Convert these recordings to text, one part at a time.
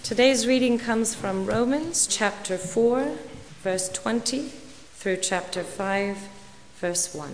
Today's reading comes from Romans chapter 4, verse 20 through chapter 5, verse 1.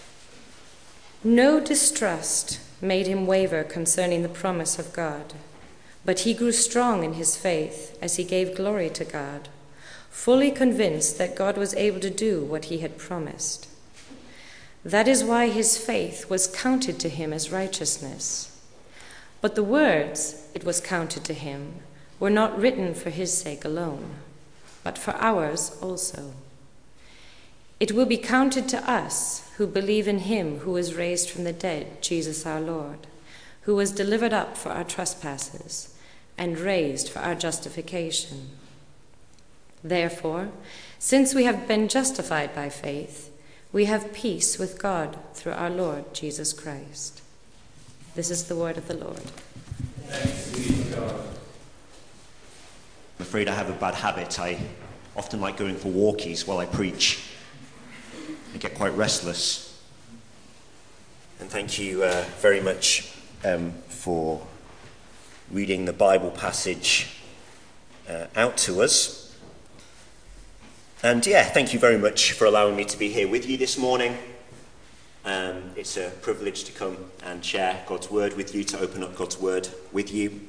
No distrust made him waver concerning the promise of God, but he grew strong in his faith as he gave glory to God, fully convinced that God was able to do what he had promised. That is why his faith was counted to him as righteousness. But the words "it was counted to him" were not written for his sake alone, but for ours also. It will be counted to us who believe in him who was raised from the dead, Jesus our Lord, who was delivered up for our trespasses and raised for our justification. Therefore, since we have been justified by faith, we have peace with God through our Lord Jesus Christ. This is the word of the Lord. Thanks be to God. I'm afraid I have a bad habit. I often like going for walkies while I preach. I get quite restless. And thank you very much for reading the Bible passage out to us. And thank you very much for allowing me to be here with you this morning. It's a privilege to come and share God's word with you, to open up God's word with you.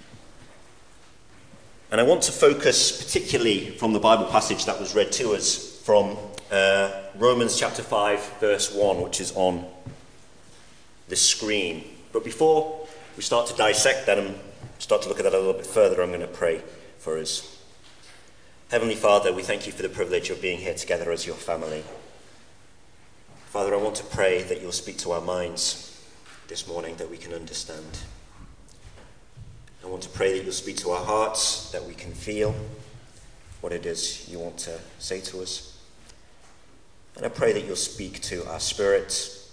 And I want to focus particularly from the Bible passage that was read to us from Romans chapter 5, verse 1, which is on the screen. But before we start to dissect that and start to look at that a little bit further, I'm going to pray for us. Heavenly Father, we thank you for the privilege of being here together as your family. Father, I want to pray that you'll speak to our minds this morning, that we can understand. I want to pray that you'll speak to our hearts, that we can feel what it is you want to say to us. And I pray that you'll speak to our spirits,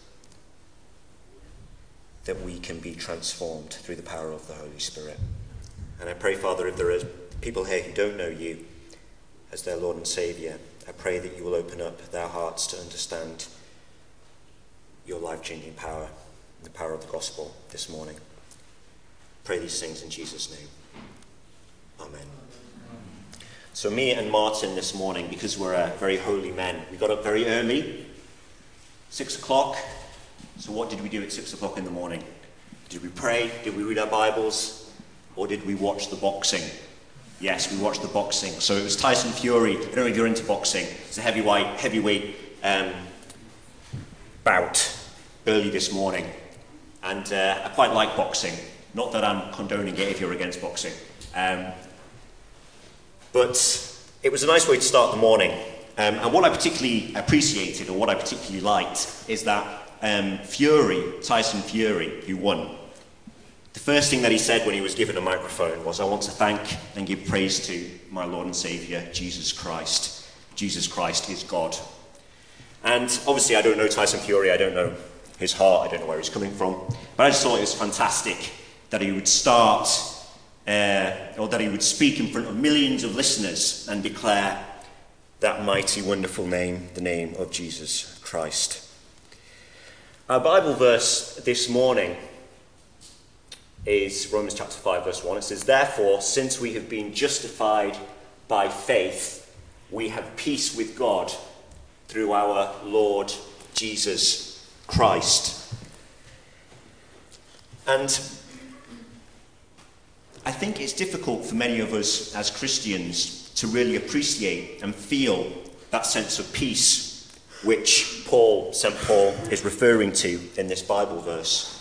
that we can be transformed through the power of the Holy Spirit. And I pray, Father, if there are people here who don't know you as their Lord and Saviour, I pray that you will open up their hearts to understand your life-changing power, the power of the gospel this morning. Pray these things in Jesus' name. Amen. So me and Martin this morning, because we're very holy men, we got up very early, 6 o'clock. So what did we do at 6 o'clock in the morning? Did we pray? Did we read our Bibles? Or did we watch the boxing? Yes, we watched the boxing. So it was Tyson Fury. I don't know if you're into boxing. It's a heavyweight bout early this morning. And I quite like boxing. Not that I'm condoning it if you're against boxing. But it was a nice way to start the morning. And what I particularly appreciated, or what I particularly liked, is that Tyson Fury, who won, the first thing that he said when he was given a microphone was, "I want to thank and give praise to my Lord and Saviour, Jesus Christ. Jesus Christ is God." And obviously I don't know Tyson Fury, I don't know his heart, I don't know where he's coming from, but I just thought it was fantastic that he would start, or that he would speak in front of millions of listeners and declare that mighty, wonderful name, the name of Jesus Christ. Our Bible verse this morning is Romans chapter 5, verse 1. It says, "Therefore, since we have been justified by faith, we have peace with God through our Lord Jesus Christ." And I think it's difficult for many of us as Christians to really appreciate and feel that sense of peace which St. Paul is referring to in this Bible verse.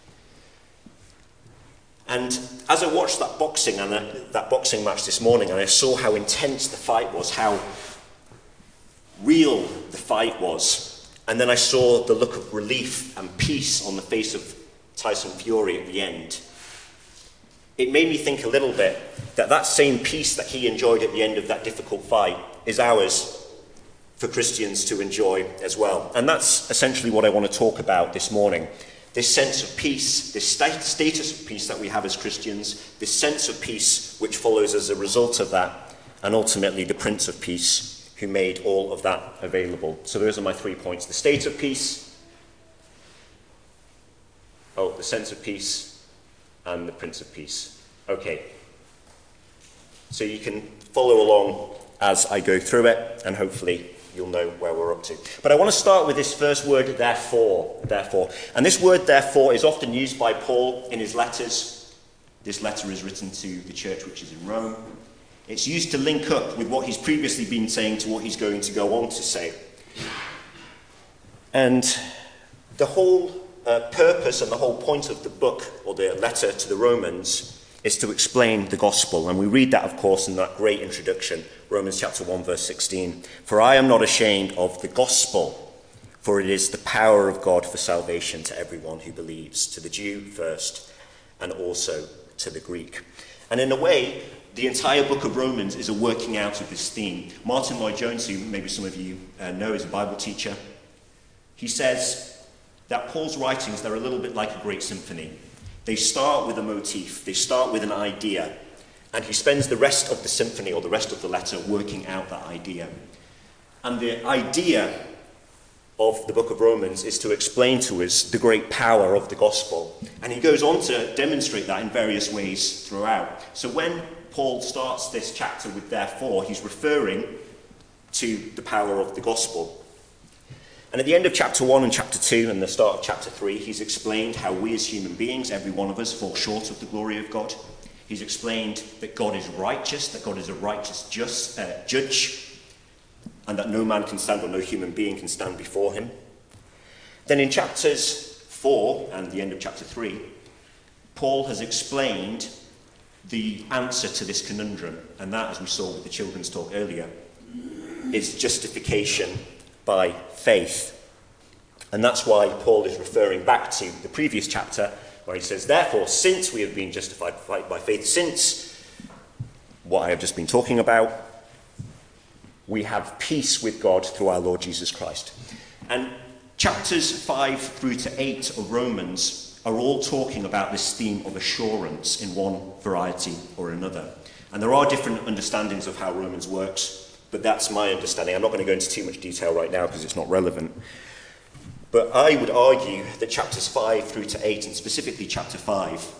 And as I watched that boxing match this morning, and I saw how intense the fight was, how real the fight was, and then I saw the look of relief and peace on the face of Tyson Fury at the end, it made me think a little bit that same peace that he enjoyed at the end of that difficult fight is ours for Christians to enjoy as well. And that's essentially what I want to talk about this morning. This sense of peace, this status of peace that we have as Christians, this sense of peace which follows as a result of that, and ultimately the Prince of Peace who made all of that available. So those are my 3 points. The state of peace, the sense of peace, and the Prince of Peace. Okay. So you can follow along as I go through it, and hopefully you'll know where we're up to. But I want to start with this first word, therefore. Therefore. And this word, therefore, is often used by Paul in his letters. This letter is written to the church which is in Rome. It's used to link up with what he's previously been saying to what he's going to go on to say. And the whole purpose and the whole point of the book, or the letter to the Romans, is to explain the gospel. And we read that, of course, in that great introduction, Romans chapter 1, verse 16. For I am not ashamed of the gospel, for it is the power of God for salvation to everyone who believes, to the Jew first, and also to the Greek. And in a way, the entire book of Romans is a working out of this theme. Martin Lloyd-Jones, who maybe some of you know, is a Bible teacher, he says that Paul's writings, they're a little bit like a great symphony. They start with a motif, they start with an idea, and he spends the rest of the symphony or the rest of the letter working out that idea. And the idea of the book of Romans is to explain to us the great power of the gospel. And he goes on to demonstrate that in various ways throughout. So when Paul starts this chapter with therefore, he's referring to the power of the gospel. And at the end of chapter 1 and chapter 2 and the start of chapter 3, he's explained how we as human beings, every one of us, fall short of the glory of God. He's explained that God is righteous, that God is a righteous judge, and that no man can stand or no human being can stand before him. Then in chapters 4 and the end of chapter 3, Paul has explained the answer to this conundrum, and that, as we saw with the children's talk earlier, is justification by faith. And that's why Paul is referring back to the previous chapter where he says, therefore, since we have been justified by faith, since what I have just been talking about, we have peace with God through our Lord Jesus Christ. And chapters 5 through to 8 of Romans are all talking about this theme of assurance in one variety or another. And there are different understandings of how Romans works, but that's my understanding. I'm not going to go into too much detail right now because it's not relevant. But I would argue that chapters 5 through to 8, and specifically chapter 5,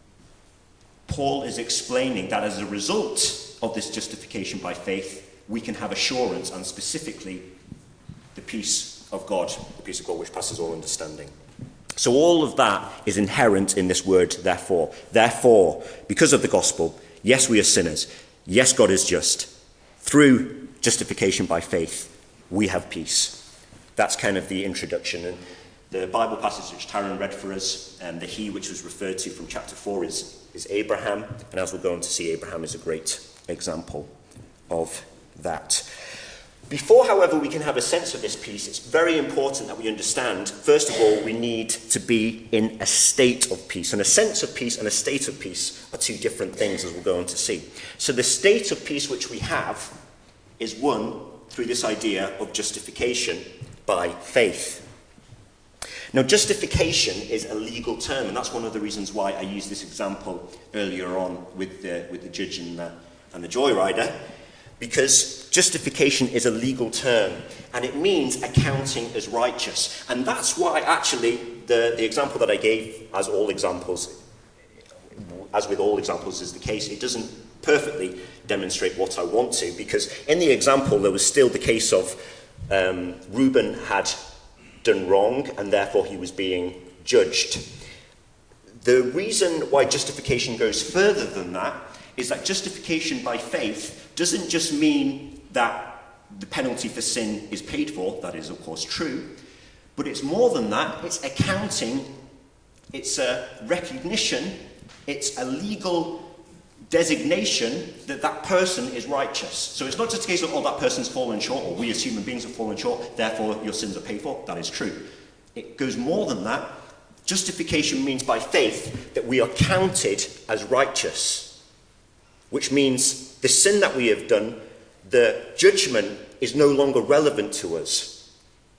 Paul is explaining that as a result of this justification by faith, we can have assurance, and specifically the peace of God which passes all understanding. So all of that is inherent in this word, therefore. Therefore, because of the gospel, yes, we are sinners. Yes, God is just. Through justification by faith, we have peace. That's kind of the introduction. And the Bible passage which Taryn read for us, the he which was referred to from chapter 4 is Abraham. And as we're going to see, Abraham is a great example of that. Before, however, we can have a sense of this peace, it's very important that we understand, first of all, we need to be in a state of peace. And a sense of peace and a state of peace are two different things, as we're going to see. So the state of peace which we have is won through this idea of justification by faith. Now, justification is a legal term, and that's one of the reasons why I used this example earlier on with the judge and the joyrider, because justification is a legal term, and it means accounting as righteous. And that's why, actually, the example that I gave, as with all examples is the case, it doesn't perfectly demonstrate what I want to, because in the example there was still the case of Reuben had done wrong and therefore he was being judged. The reason why justification goes further than that is that justification by faith doesn't just mean that the penalty for sin is paid for. That is, of course, true. But it's more than that. It's accounting. It's a recognition. It's a legal designation that that person is righteous. So it's not just a case of, that person's fallen short, or we as human beings have fallen short, therefore your sins are paid for. That is true. It goes more than that. Justification means by faith that we are counted as righteous, which means the sin that we have done, the judgment is no longer relevant to us.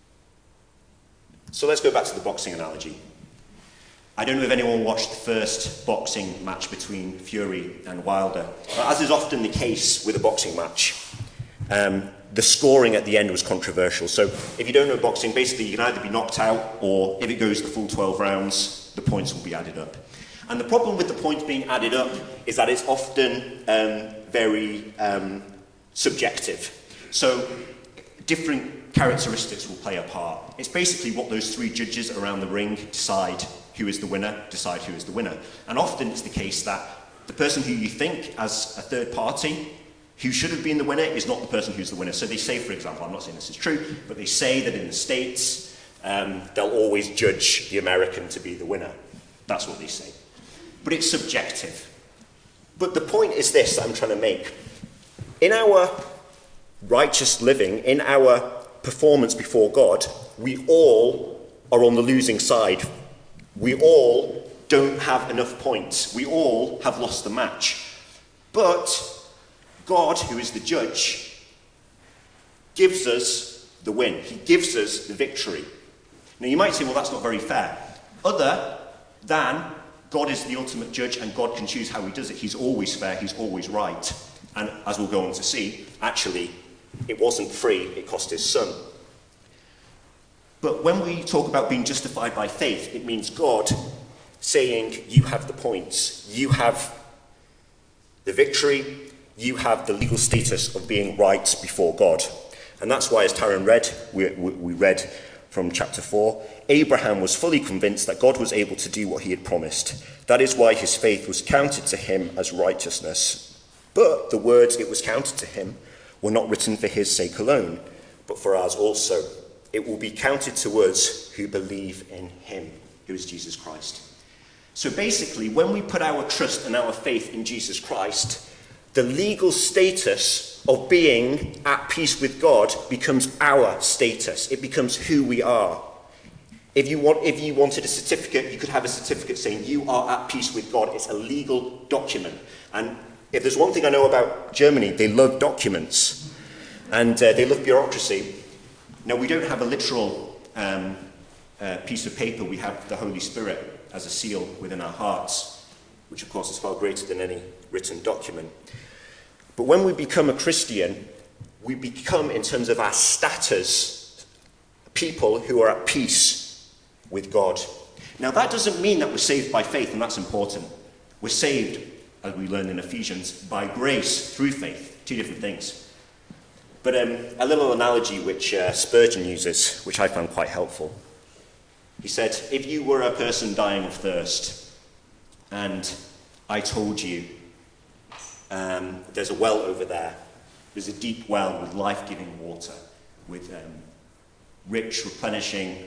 So let's go back to the boxing analogy. I don't know if anyone watched the first boxing match between Fury and Wilder. But as is often the case with a boxing match, the scoring at the end was controversial. So if you don't know boxing, basically you can either be knocked out, or if it goes the full 12 rounds, the points will be added up. And the problem with the points being added up is that it's often very subjective. So different characteristics will play a part. It's basically what those three judges around the ring decide who is the winner. And often it's the case that the person who you think as a third party who should have been the winner is not the person who's the winner. So they say, for example, I'm not saying this is true, but they say that in the States, they'll always judge the American to be the winner. That's what they say. But it's subjective. But the point is this that I'm trying to make. In our righteous living, in our performance before God, we all are on the losing side. We all don't have enough points. We all have lost the match. But God, who is the judge, gives us the win. He gives us the victory. Now you might say, well, that's not very fair. Other than God is the ultimate judge and God can choose how he does it. He's always fair, he's always right. And as we'll go on to see, actually, it wasn't free, it cost his son. But when we talk about being justified by faith, it means God saying, you have the points, you have the victory, you have the legal status of being right before God. And that's why, as Taryn read, we read from chapter 4, Abraham was fully convinced that God was able to do what he had promised. That is why his faith was counted to him as righteousness. But the words it was counted to him were not written for his sake alone, but for ours also. It will be counted to us who believe in him, who is Jesus Christ. So basically, when we put our trust and our faith in Jesus Christ, the legal status of being at peace with God becomes our status. It becomes who we are. If you wanted a certificate, you could have a certificate saying you are at peace with God. It's a legal document. And if there's one thing I know about Germany, they love documents. And they love bureaucracy. Now, we don't have a literal piece of paper. We have the Holy Spirit as a seal within our hearts, which, of course, is far greater than any written document. But when we become a Christian, we become, in terms of our status, people who are at peace with God. Now, that doesn't mean that we're saved by faith, and that's important. We're saved, as we learn in Ephesians, by grace through faith. Two different things. But a little analogy which Spurgeon uses, which I found quite helpful. He said, if you were a person dying of thirst, and I told you, there's a well over there, there's a deep well with life-giving water, with rich, replenishing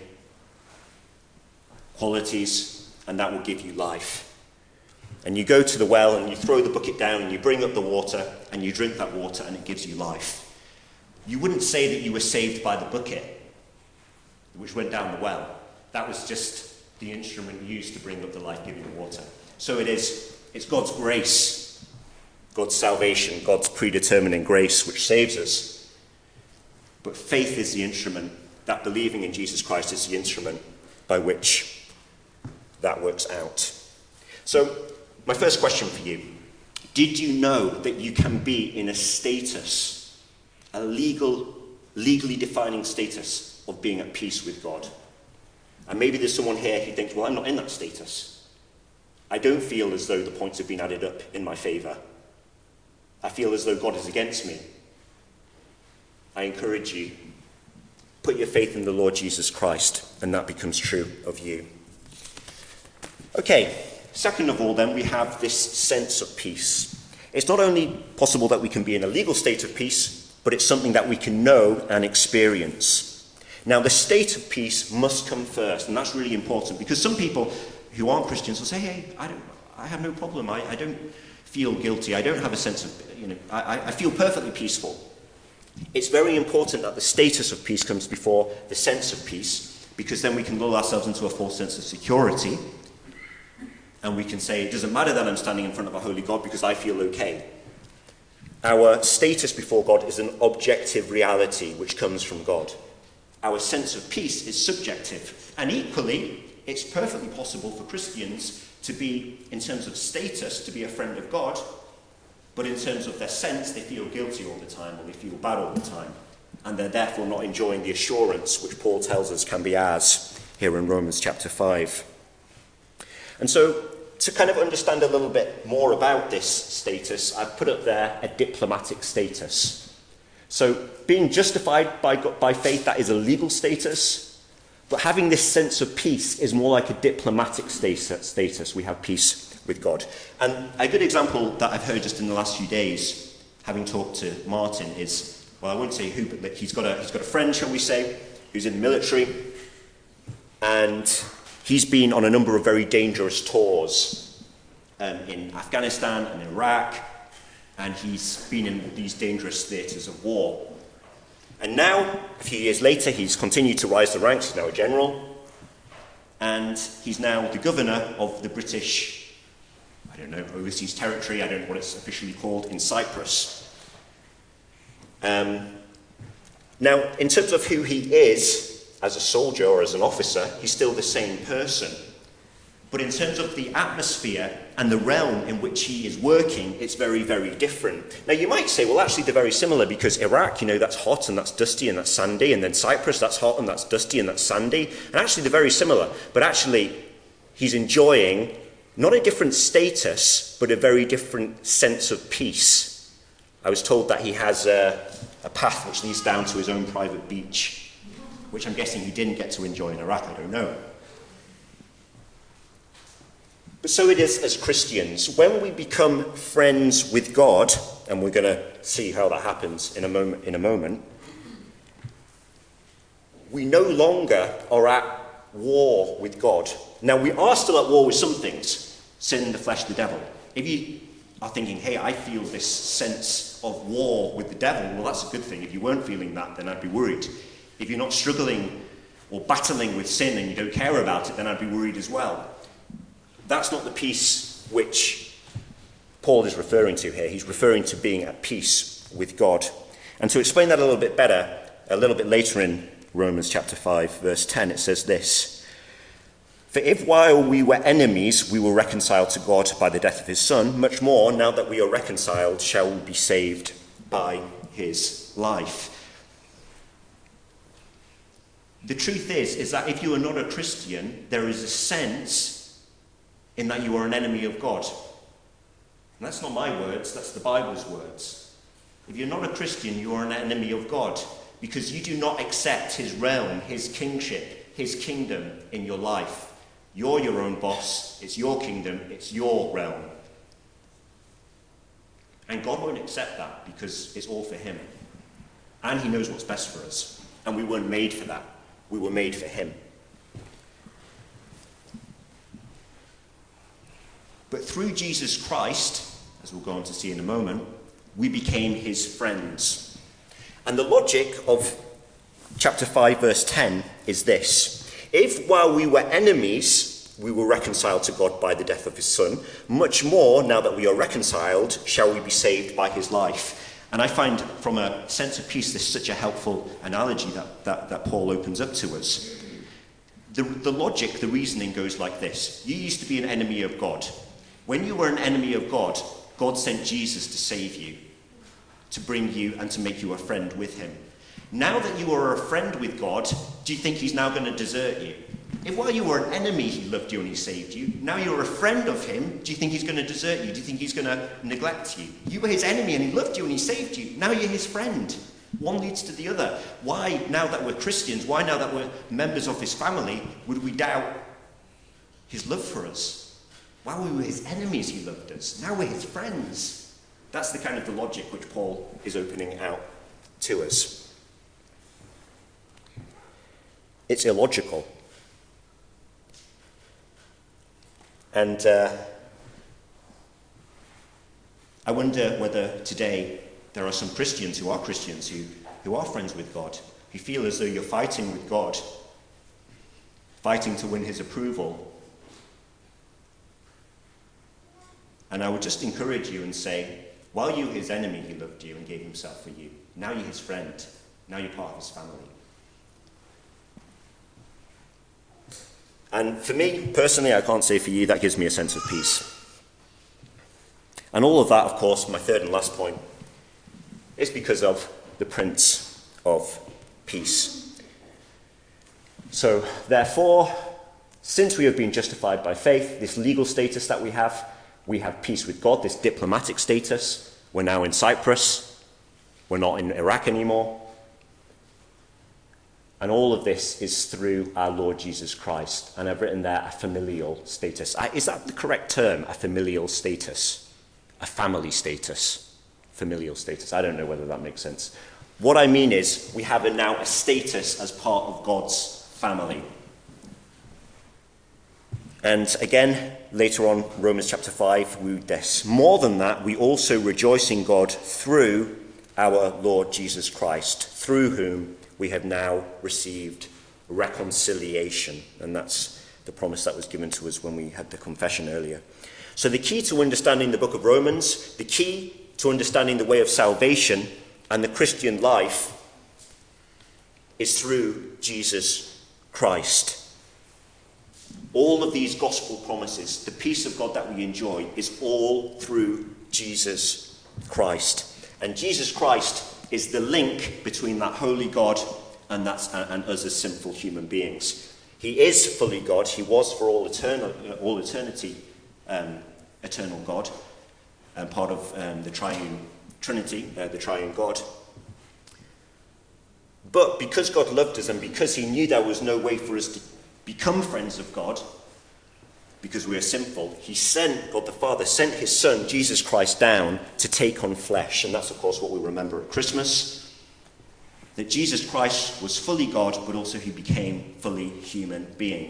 qualities, and that will give you life. And you go to the well and you throw the bucket down and you bring up the water and you drink that water and it gives you life. You wouldn't say that you were saved by the bucket which went down the well. That was just the instrument used to bring up the life-giving water. So it's God's grace, God's salvation, God's predetermining grace which saves us. But faith is the instrument, that believing in Jesus Christ is the instrument by which that works out. So, my first question for you, did you know that you can be in a status, a legally defining status of being at peace with God? And maybe there's someone here who thinks, well, I'm not in that status. I don't feel as though the points have been added up in my favour. I feel as though God is against me. I encourage you, put your faith in the Lord Jesus Christ, and that becomes true of you. Okay, second of all then, we have this sense of peace. It's not only possible that we can be in a legal state of peace, but it's something that we can know and experience. Now, the state of peace must come first, and that's really important, because some people who aren't Christians will say, hey, I have no problem, I don't feel guilty, I don't have a sense of, I feel perfectly peaceful. It's very important that the status of peace comes before the sense of peace, because then we can lull ourselves into a false sense of security, and we can say, it doesn't matter that I'm standing in front of a holy God because I feel okay. Our status before God is an objective reality which comes from God. Our sense of peace is subjective. And equally, it's perfectly possible for Christians to be, in terms of status, to be a friend of God, but in terms of their sense, they feel guilty all the time, or they feel bad all the time. And they're therefore not enjoying the assurance which Paul tells us can be ours here in Romans chapter 5. And so, to kind of understand a little bit more about this status, I've put up there a diplomatic status. So being justified by faith, that is a legal status, but having this sense of peace is more like a diplomatic status. We have peace with God. And a good example that I've heard just in the last few days, having talked to Martin, is, well, I won't say who, but he's got a friend, shall we say, who's in the military, and he's been on a number of very dangerous tours in Afghanistan and Iraq, and he's been in these dangerous theatres of war. And now, a few years later, he's continued to rise the ranks. He's now a general, and he's now the governor of the British, overseas territory, I don't know what it's officially called, in Cyprus. Now, in terms of who he is, as a soldier or as an officer, he's still the same person. But in terms of the atmosphere and the realm in which he is working, it's very, very different. Now, you might say, well, actually, they're very similar, because Iraq, that's hot and that's dusty and that's sandy, and then Cyprus, that's hot and that's dusty and that's sandy. And actually, they're very similar. But actually, he's enjoying not a different status, but a very different sense of peace. I was told that he has a path which leads down to his own private beach, which I'm guessing he didn't get to enjoy in Iraq, I don't know. But so it is as Christians. When we become friends with God, and we're going to see how that happens in a moment, we no longer are at war with God. Now, we are still at war with some things, sin, the flesh, the devil. If you are thinking, hey, I feel this sense of war with the devil, well, that's a good thing. If you weren't feeling that, then I'd be worried. If you're not struggling or battling with sin and you don't care about it, then I'd be worried as well. That's not the peace which Paul is referring to here. He's referring to being at peace with God. And to explain that a little bit better, a little bit later in Romans chapter 5, verse 10, it says this: "For if while we were enemies we were reconciled to God by the death of his Son, much more, now that we are reconciled, shall we be saved by his life." The truth is that if you are not a Christian, there is a sense in that you are an enemy of God. And that's not my words, that's the Bible's words. If you're not a Christian, you are an enemy of God, because you do not accept his realm, his kingship, his kingdom in your life. You're your own boss, it's your kingdom, it's your realm. And God won't accept that, because it's all for him. And he knows what's best for us. And we weren't made for that. We were made for him. But through Jesus Christ, as we'll go on to see in a moment, we became his friends. And the logic of chapter 5, verse 10 is this: if while we were enemies, we were reconciled to God by the death of his Son, much more, now that we are reconciled, shall we be saved by his life. And I find, from a sense of peace, this is such a helpful analogy that Paul opens up to us. The logic, the reasoning goes like this. You used to be an enemy of God. When you were an enemy of God, God sent Jesus to save you, to bring you and to make you a friend with him. Now that you are a friend with God, do you think he's now going to desert you? If while you were an enemy he loved you and he saved you, now you're a friend of him, do you think he's going to desert you? Do you think he's going to neglect you? You were his enemy and he loved you and he saved you. Now you're his friend. One leads to the other. Why, now that we're Christians, why now that we're members of his family, would we doubt his love for us? While we were his enemies, he loved us. Now we're his friends. That's the kind of the logic which Paul is opening out to us. It's illogical. And I wonder whether today there are some Christians who are friends with God, who feel as though you're fighting with God, fighting to win his approval. And I would just encourage you and say, while you were his enemy, he loved you and gave himself for you. Now you're his friend. Now you're part of his family. And for me, personally, I can't say for you, that gives me a sense of peace. And all of that, of course, my third and last point, is because of the Prince of Peace. So, therefore, Since we have been justified by faith, this legal status that we have peace with God, this diplomatic status. We're now in Cyprus. We're not in Iraq anymore. And all of this is through our Lord Jesus Christ. And I've written there a familial status. Is that the correct term, a familial status? A family status? Familial status. I don't know whether that makes sense. What I mean is we have now a status as part of God's family. And again, later on, Romans chapter 5, we read this. More than that, we also rejoice in God through our Lord Jesus Christ, through whom we have now received reconciliation. And that's the promise that was given to us when we had the confession earlier. So the key to understanding the book of Romans, the key to understanding the way of salvation and the Christian life is through Jesus Christ. All of these gospel promises, the peace of God that we enjoy, is all through Jesus Christ. And Jesus Christ is the link between that holy God and us as sinful human beings. He is fully God. He was for all eternity, eternal God, and part of the triune Trinity, the triune God. But because God loved us and because he knew there was no way for us to become friends of God, because we are sinful, God the Father sent his Son, Jesus Christ, down to take on flesh. And that's, of course, what we remember at Christmas. That Jesus Christ was fully God, but also he became fully human being.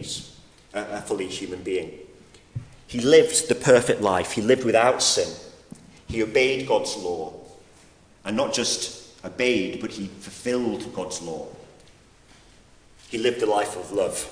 He lived the perfect life. He lived without sin. He obeyed God's law. And not just obeyed, but he fulfilled God's law. He lived a life of love.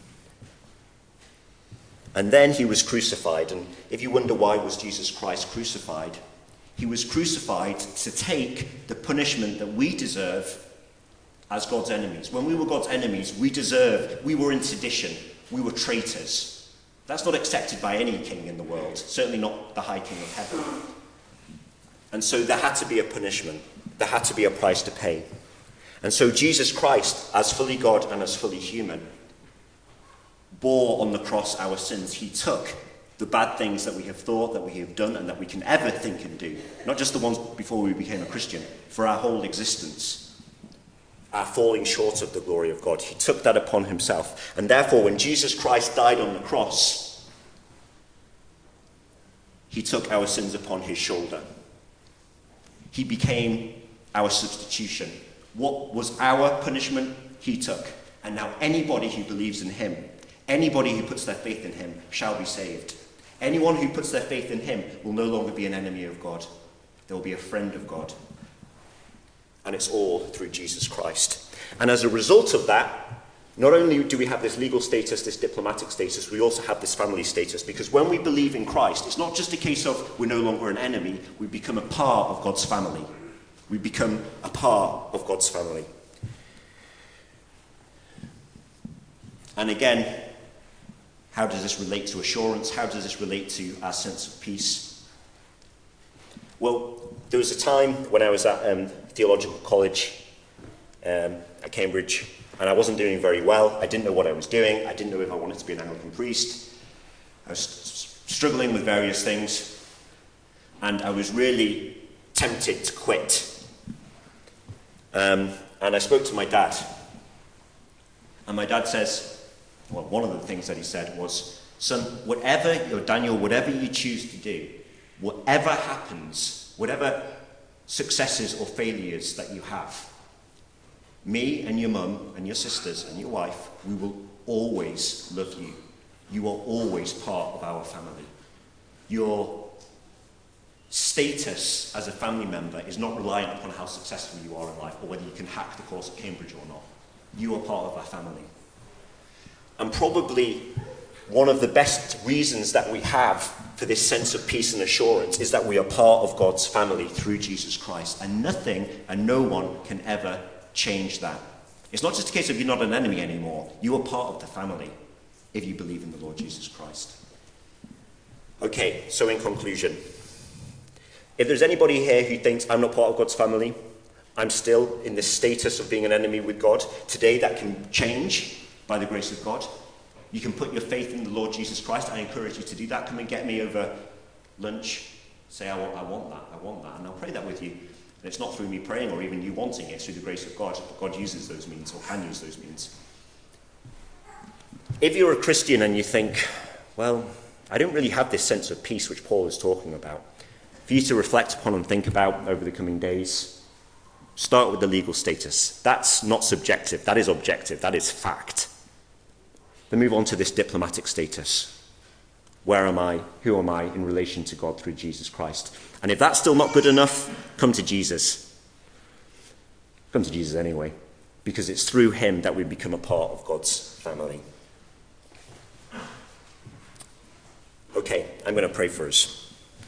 And then he was crucified. And if you wonder why was Jesus Christ crucified, he was crucified to take the punishment that we deserve as God's enemies. When we were God's enemies, we were in sedition, we were traitors. That's not accepted by any king in the world, certainly not the high king of heaven. And so there had to be a punishment. There had to be a price to pay. And so Jesus Christ, as fully God and as fully human, bore on the cross our sins. He took the bad things that we have thought, that we have done, and that we can ever think and do. Not just the ones before we became a Christian, for our whole existence. Our falling short of the glory of God. He took that upon himself. And therefore, when Jesus Christ died on the cross, he took our sins upon his shoulder. He became our substitution. What was our punishment, he took. And now anybody who believes in him, anybody who puts their faith in him shall be saved. Anyone who puts their faith in him will no longer be an enemy of God. They will be a friend of God. And it's all through Jesus Christ. And as a result of that, not only do we have this legal status, this diplomatic status, we also have this family status. Because when we believe in Christ, it's not just a case of we're no longer an enemy, we become a part of God's family. We become a part of God's family. And again, how does this relate to assurance? How does this relate to our sense of peace? Well, there was a time when I was at theological college at Cambridge, and I wasn't doing very well. I didn't know what I was doing. I didn't know if I wanted to be an Anglican priest. I was struggling with various things, and I was really tempted to quit. And I spoke to my dad, and my dad says, well, one of the things that he said was, son, whatever you choose to do, whatever happens, whatever successes or failures that you have, me and your mum and your sisters and your wife, we will always love you. You are always part of our family. Your status as a family member is not reliant upon how successful you are in life or whether you can hack the course at Cambridge or not. You are part of our family. And probably one of the best reasons that we have for this sense of peace and assurance is that we are part of God's family through Jesus Christ. And nothing and no one can ever change that. It's not just a case of you're not an enemy anymore. You are part of the family if you believe in the Lord Jesus Christ. Okay, so in conclusion, if there's anybody here who thinks I'm not part of God's family, I'm still in this status of being an enemy with God, today that can change by the grace of God. You can put your faith in the Lord Jesus Christ. I encourage you to do that. Come and get me over lunch. Say, I want that. And I'll pray that with you. And it's not through me praying or even you wanting it. It's through the grace of God. God uses those means, or can use those means. If you're a Christian and you think, well, I don't really have this sense of peace which Paul is talking about, for you to reflect upon and think about over the coming days, start with the legal status. That's not subjective. That is objective. That is fact. Then move on to this diplomatic status. Where am I? Who am I in relation to God through Jesus Christ? And if that's still not good enough, come to Jesus. Come to Jesus anyway, because it's through him that we become a part of God's family. Okay, I'm going to pray for us.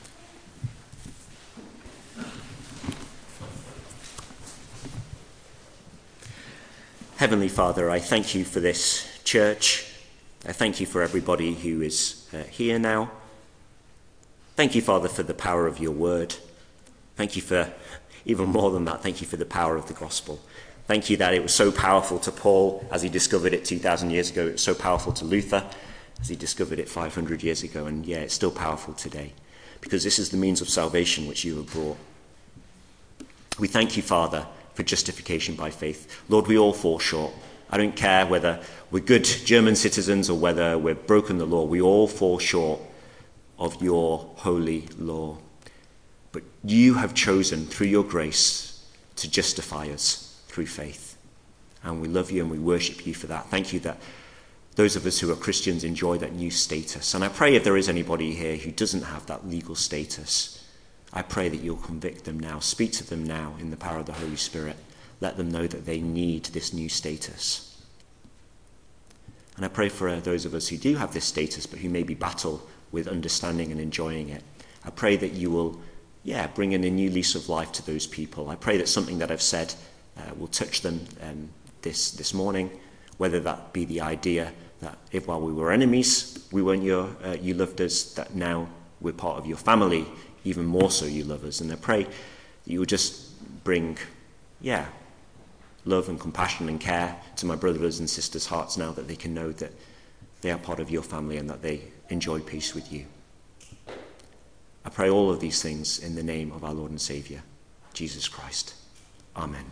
Heavenly Father, I thank you for this church. I thank you for everybody who is here now. Thank you, Father, for the power of your word. Thank you for, even more than that, thank you for the power of the gospel. Thank you that it was so powerful to Paul as he discovered it 2,000 years ago. It was so powerful to Luther as he discovered it 500 years ago. And yeah, it's still powerful today, because this is the means of salvation which you have brought. We thank you, Father, for justification by faith. Lord, we all fall short. I don't care whether we're good German citizens or whether we've broken the law. We all fall short of your holy law. But you have chosen, through your grace, to justify us through faith. And we love you and we worship you for that. Thank you that those of us who are Christians enjoy that new status. And I pray if there is anybody here who doesn't have that legal status, I pray that you'll convict them now. Speak to them now in the power of the Holy Spirit. Let them know that they need this new status. And I pray for those of us who do have this status but who maybe battle with understanding and enjoying it. I pray that you will, bring in a new lease of life to those people. I pray that something that I've said will touch them this morning, whether that be the idea that if while we were enemies, we weren't you loved us, that now we're part of your family, even more so you love us. And I pray that you will just bring, love and compassion and care to my brothers and sisters' hearts now, that they can know that they are part of your family and that they enjoy peace with you. I pray all of these things in the name of our Lord and Saviour, Jesus Christ. Amen.